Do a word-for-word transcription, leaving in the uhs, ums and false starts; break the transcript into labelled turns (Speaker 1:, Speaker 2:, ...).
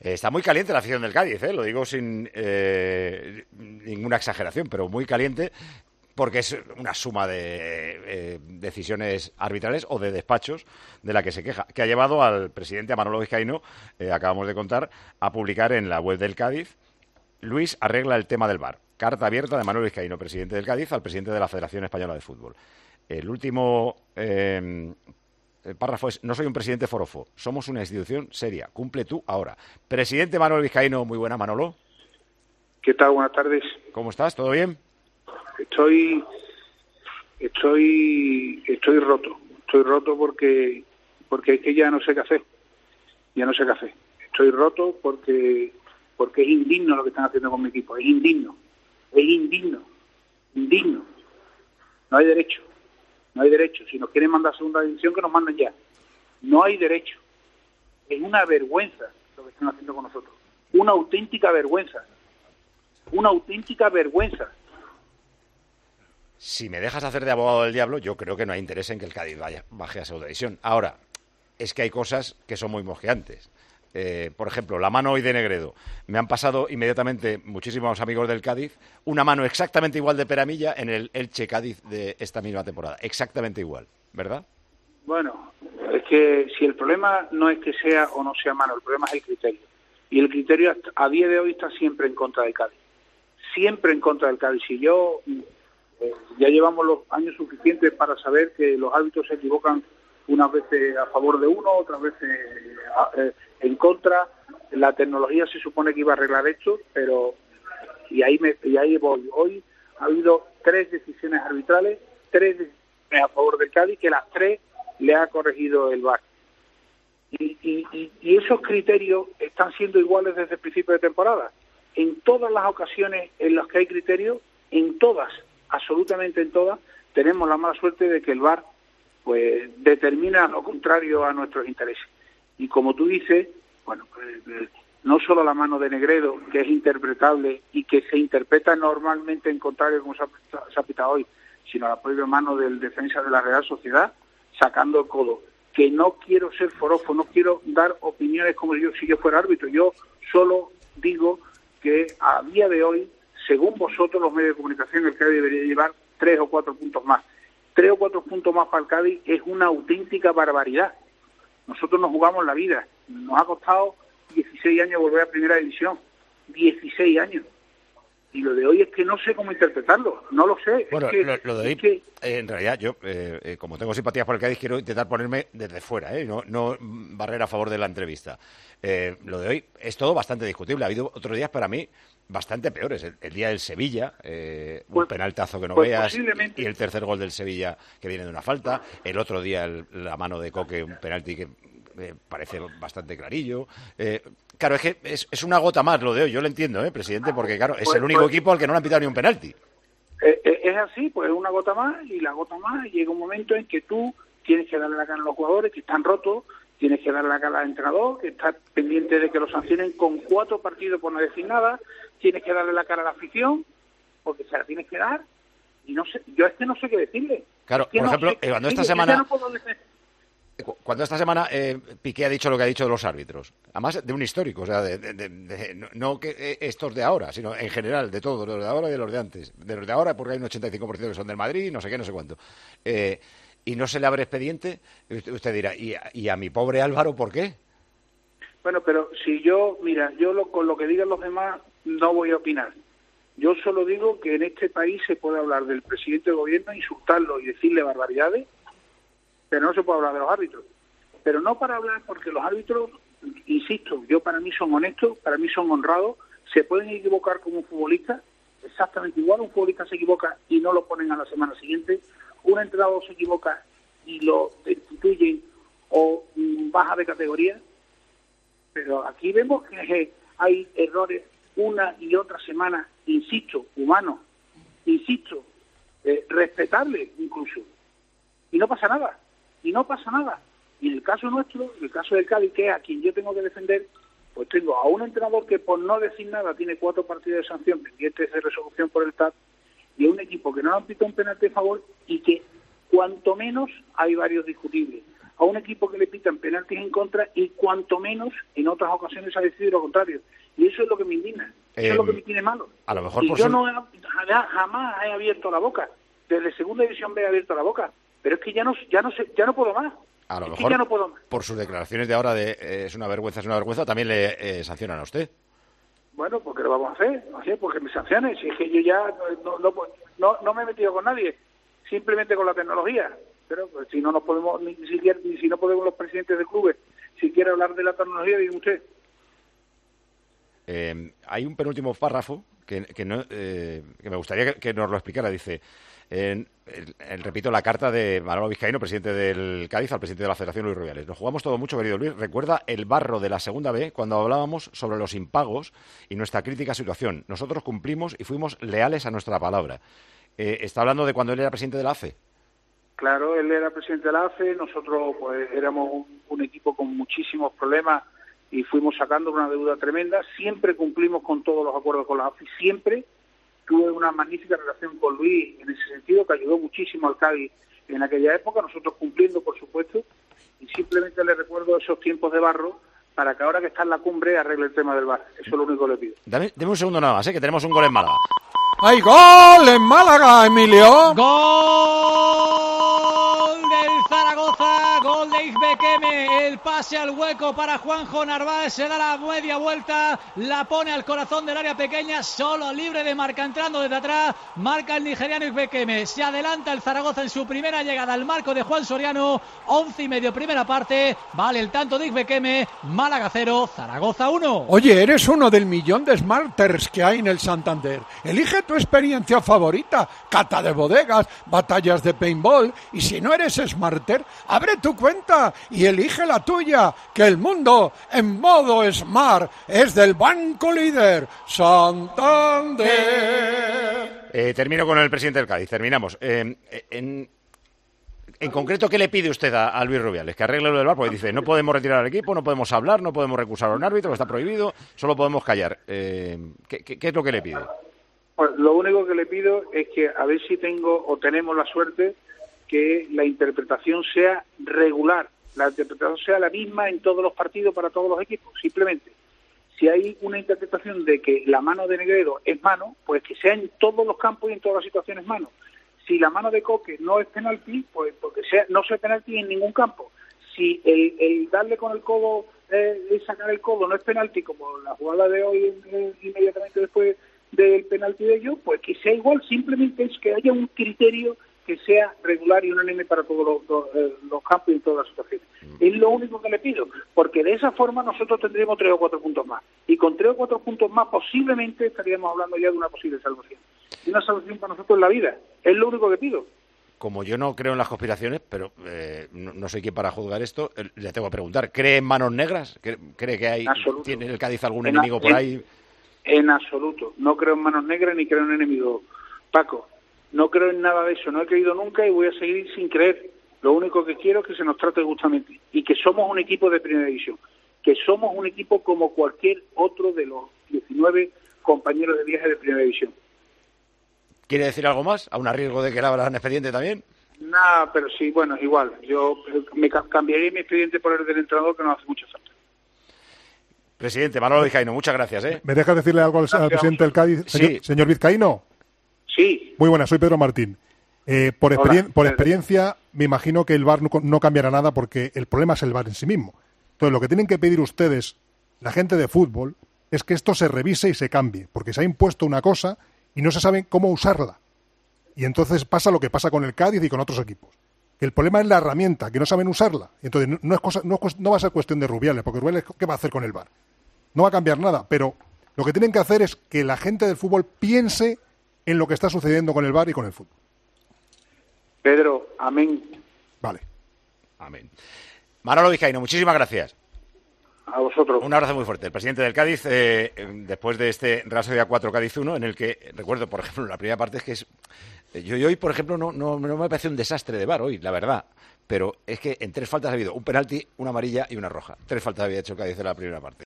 Speaker 1: Eh, Está muy caliente la afición del Cádiz, ¿eh? Lo digo sin eh, ninguna exageración, pero muy caliente porque es una suma de eh, decisiones arbitrales o de despachos de la que se queja, que ha llevado al presidente, a Manolo Vizcaíno, eh, acabamos de contar, a publicar en la web del Cádiz: Luis arregla el tema del V A R. Carta abierta de Manolo Vizcaíno, presidente del Cádiz, al presidente de la Federación Española de Fútbol. El último eh, el párrafo es: no soy un presidente forofo, somos una institución seria, cumple tú ahora. Presidente Manolo Vizcaíno, muy buena, Manolo.
Speaker 2: ¿Qué tal? Buenas tardes.
Speaker 1: ¿Cómo estás? ¿Todo bien?
Speaker 2: Estoy, estoy, estoy roto. Estoy roto porque, porque es que ya no sé qué hacer. Ya no sé qué hacer. Estoy roto porque, porque es indigno lo que están haciendo con mi equipo. Es indigno. Es indigno. Indigno. No hay derecho. No hay derecho. Si nos quieren mandar a segunda división, que nos manden ya. No hay derecho. Es una vergüenza lo que están haciendo con nosotros. Una auténtica vergüenza. Una auténtica vergüenza.
Speaker 1: Si me dejas hacer de abogado del diablo, yo creo que no hay interés en que el Cádiz vaya, baje a segunda división. Ahora, es que hay cosas que son muy mosqueantes. Eh, por ejemplo, la mano hoy de Negredo. Me han pasado inmediatamente muchísimos amigos del Cádiz una mano exactamente igual de Peramilla en el Elche Cádiz de esta misma temporada. Exactamente igual, ¿verdad?
Speaker 2: Bueno, es que si el problema no es que sea o no sea mano, el problema es el criterio. Y el criterio a día de hoy está siempre en contra del Cádiz. Siempre en contra del Cádiz. Si yo... Eh, ya llevamos los años suficientes para saber que los árbitros se equivocan unas veces a favor de uno, otras veces eh, en contra. La tecnología se supone que iba a arreglar esto, pero y ahí me y ahí voy. Hoy ha habido tres decisiones arbitrales, tres decisiones a favor del Cádiz, que las tres le ha corregido el V A R. Y, y, y esos criterios están siendo iguales desde el principio de temporada. En todas las ocasiones en las que hay criterios, en todas, absolutamente en todas, tenemos la mala suerte de que el V A R pues determina lo contrario a nuestros intereses. Y como tú dices, bueno, pues, no solo la mano de Negredo, que es interpretable y que se interpreta normalmente en contrario, como se ha, se ha pitado hoy, sino la propia mano del defensa de la Real Sociedad, sacando el codo. Que no quiero ser forofo, no quiero dar opiniones como yo si yo fuera árbitro. Yo solo digo que a día de hoy, según vosotros, los medios de comunicación, el Cádiz debería llevar tres o cuatro puntos más. Tres o cuatro puntos más para el Cádiz es una auténtica barbaridad. Nosotros nos jugamos la vida. Nos ha costado dieciséis años volver a Primera División. dieciséis años. Y lo de hoy es que no sé cómo interpretarlo. No lo sé.
Speaker 1: Bueno,
Speaker 2: es que,
Speaker 1: lo, lo de hoy,
Speaker 2: es que...
Speaker 1: eh, en realidad, yo, eh, eh, como tengo simpatías por el Cádiz, quiero intentar ponerme desde fuera, ¿eh? no, no barrer a favor de la entrevista. Eh, lo de hoy es todo bastante discutible. Ha habido otros días para mí bastante peores. El, el día del Sevilla, eh, un
Speaker 2: Pues,
Speaker 1: penaltazo que no
Speaker 2: pues
Speaker 1: veas,
Speaker 2: posiblemente...
Speaker 1: y el tercer gol del Sevilla que viene de una falta. El otro día el, la mano de Coque, un penalti que eh, parece bastante clarillo. Eh, claro, es que es, es una gota más lo de hoy. Yo lo entiendo, ¿eh, presidente? Porque, claro, es
Speaker 2: pues,
Speaker 1: el único
Speaker 2: pues,
Speaker 1: equipo al que no le han pitado ni un penalti.
Speaker 2: Es así, pues es una gota más, y la gota más llega un momento en que tú tienes que darle la cara a los jugadores que están rotos, tienes que darle la cara al entrenador que está pendiente de que lo sancionen con cuatro partidos por no decir nada, tienes que darle la cara a la afición porque se la tienes que dar, y no sé, yo es que no sé qué decirle.
Speaker 1: Claro,
Speaker 2: es que
Speaker 1: por
Speaker 2: no
Speaker 1: ejemplo,
Speaker 2: sé qué
Speaker 1: cuando esta
Speaker 2: decirle,
Speaker 1: semana...
Speaker 2: no puedo decir...
Speaker 1: Cuando esta semana eh, Piqué ha dicho lo que ha dicho de los árbitros, además de un histórico, o sea, de, de, de, de, no, no que eh, estos de ahora, sino en general, de todos, de los de ahora y de los de antes. De los de ahora, porque hay un ochenta y cinco por ciento que son del Madrid, no sé qué, no sé cuánto. Eh, y no se le abre expediente, usted, usted dirá, ¿y, ¿y a mi pobre Álvaro por qué?
Speaker 2: Bueno, pero si yo, mira, yo lo, con lo que digan los demás no voy a opinar. Yo solo digo que en este país se puede hablar del presidente del gobierno, insultarlo y decirle barbaridades, pero no se puede hablar de los árbitros. Pero no para hablar, porque los árbitros, insisto, yo para mí son honestos, para mí son honrados, se pueden equivocar como un futbolista, exactamente igual, un futbolista se equivoca y no lo ponen a la semana siguiente, un entrenador se equivoca y lo destituyen o mm, baja de categoría, pero aquí vemos que hay errores una y otra semana, insisto, humanos, insisto, eh, respetables incluso, y no pasa nada. Y no pasa nada. Y en el caso nuestro, en el caso del Cádiz, que es a quien yo tengo que defender, pues tengo a un entrenador que por no decir nada tiene cuatro partidos de sanción pendientes de resolución por el T A P, y a un equipo que no le han pitado un penalti a favor y que cuanto menos hay varios discutibles. a un equipo que le pitan penaltis en contra y cuanto menos en otras ocasiones ha decidido lo contrario. Y eso es lo que me indigna, eso eh, es lo que me tiene malo.
Speaker 1: A lo mejor
Speaker 2: y
Speaker 1: por
Speaker 2: yo
Speaker 1: su...
Speaker 2: no he, jamás he abierto la boca, desde Segunda División B he abierto la boca, pero es que ya no, ya no, sé, ya no puedo más.
Speaker 1: A lo
Speaker 2: es
Speaker 1: mejor
Speaker 2: que ya no puedo más.
Speaker 1: Por sus declaraciones de ahora de eh, es una vergüenza, es una vergüenza, también le eh, sancionan a usted.
Speaker 2: Bueno, pues ¿qué lo vamos a hacer? No sé, porque me sancionen. Si es que yo ya no, no, no, no me he metido con nadie, simplemente con la tecnología. Pero pues, si no nos podemos, ni siquiera, ni si no podemos los presidentes de clubes, si quiere hablar de la tecnología, diga usted.
Speaker 1: Eh, hay un penúltimo párrafo que, que, no, eh, que me gustaría que, que nos lo explicara. Dice, eh, el, el, repito, la carta de Manolo Vizcaíno, presidente del Cádiz, al presidente de la Federación, Luis Rubiales. Nos jugamos todo mucho, querido Luis. Recuerda el barro de la Segunda B cuando hablábamos sobre los impagos y nuestra crítica situación. Nosotros cumplimos y fuimos leales a nuestra palabra. Eh, ¿Está hablando de cuando él era presidente de la A F E?
Speaker 2: Claro, él era presidente de la A F E, nosotros pues éramos un, un equipo con muchísimos problemas y fuimos sacando una deuda tremenda. Siempre cumplimos con todos los acuerdos con la A F E, siempre. Tuve una magnífica relación con Luis en ese sentido, que ayudó muchísimo al Cádiz en aquella época, nosotros cumpliendo, por supuesto, y simplemente le recuerdo esos tiempos de barro para que ahora que está en la cumbre arregle el tema del V A R. Eso es lo único que le pido.
Speaker 1: Dame, dame un segundo nada más, ¿eh? Que tenemos un gol en Málaga.
Speaker 3: ¡Hay gol en Málaga, Emilio!
Speaker 4: ¡Gol del Zaragoza! ¡Gol de Izbequeme! El pase al hueco para Juanjo Narváez. Se da la media vuelta, la pone al corazón del área pequeña, solo libre de marca, entrando desde atrás. Marca el nigeriano Izbequeme. Se adelanta el Zaragoza en su primera llegada al marco de Juan Soriano. Once y medio, primera parte. Vale el tanto de Izbequeme. Málaga cero, Zaragoza uno.
Speaker 3: Oye, eres uno del millón de smarters que hay en el Santander. Elige tu experiencia favorita, cata de bodegas, batallas de paintball, y si no eres smarter, abre tu cuenta y elige la tuya, que el mundo en modo smart es del Banco Líder, Santander.
Speaker 1: Eh, termino con el presidente del Cádiz, terminamos. Eh, en... En concreto, ¿qué le pide usted a, a Luis Rubiales? Que arregle lo del V A R, porque dice, no podemos retirar al equipo, no podemos hablar, no podemos recusar a un árbitro, está prohibido, solo podemos callar. Eh, ¿qué, qué, ¿Qué es lo que le pide?
Speaker 2: Pues lo único que le pido es que a ver si tengo o tenemos la suerte que la interpretación sea regular, la interpretación sea la misma en todos los partidos para todos los equipos. Simplemente, si hay una interpretación de que la mano de Negredo es mano, pues que sea en todos los campos y en todas las situaciones mano. Si la mano de Coque no es penalti, pues porque sea no sea penalti en ningún campo. Si el, el darle con el codo, eh, el sacar el codo no es penalti, como la jugada de hoy eh, inmediatamente después del penalti de ellos, pues que sea igual. Simplemente es que haya un criterio que sea regular y unánime para todos los, los, eh, los campos y en todas las situaciones. Es lo único que le pido, porque de esa forma nosotros tendríamos tres o cuatro puntos más. Y con tres o cuatro puntos más posiblemente estaríamos hablando ya de una posible salvación. Y una salvación para nosotros en la vida. Es lo único que pido.
Speaker 1: Como yo no creo en las conspiraciones, pero eh, no, no soy quien para juzgar esto, eh, le tengo que preguntar, ¿cree en manos negras? ¿Cree, cree que hay tiene el Cádiz algún
Speaker 2: en
Speaker 1: enemigo
Speaker 2: a,
Speaker 1: por
Speaker 2: en,
Speaker 1: ahí?
Speaker 2: En absoluto. No creo en manos negras ni creo en enemigos. Paco, no creo en nada de eso. No he creído nunca y voy a seguir sin creer. Lo único que quiero es que se nos trate justamente y que somos un equipo de primera división, que somos un equipo como cualquier otro de los diecinueve compañeros de viaje de primera división.
Speaker 1: ¿Quiere decir algo más? ¿A un riesgo de que le abran expediente también?
Speaker 2: Nada, pero sí, bueno, igual. Yo me cambiaría mi expediente por el del entrenador, que no hace mucha falta.
Speaker 1: Presidente, Manolo Vizcaíno, muchas gracias. ¿eh?
Speaker 5: ¿Me dejas decirle algo al, al presidente del Cádiz?
Speaker 1: Sí.
Speaker 5: Señor, señor Vizcaíno.
Speaker 2: Sí.
Speaker 5: Muy buenas, soy Pedro Martín. Eh, por, experien Hola, por experiencia, me imagino que el V A R no, no cambiará nada porque el problema es el V A R en sí mismo. Entonces, lo que tienen que pedir ustedes, la gente de fútbol, es que esto se revise y se cambie, porque se ha impuesto una cosa y no se sabe cómo usarla. Y entonces pasa lo que pasa con el Cádiz y con otros equipos. Que el problema es la herramienta, que no saben usarla. Entonces, no, no, es cosa, no, es, no va a ser cuestión de Rubiales, porque Rubiales, ¿qué va a hacer con el V A R? No va a cambiar nada, pero lo que tienen que hacer es que la gente del fútbol piense en lo que está sucediendo con el V A R y con el fútbol.
Speaker 2: Pedro, amén.
Speaker 5: Vale.
Speaker 1: Amén. Manolo Vizcaíno, muchísimas gracias.
Speaker 2: A vosotros.
Speaker 1: Un abrazo muy fuerte. El presidente del Cádiz, eh, después de este Real Sociedad cuatro Cádiz uno, en el que, recuerdo, por ejemplo, la primera parte es que es... Yo, yo hoy, por ejemplo, no, no, no me parece un desastre de V A R hoy, la verdad. Pero es que en tres faltas ha habido un penalti, una amarilla y una roja. Tres faltas había hecho el Cádiz en la primera parte.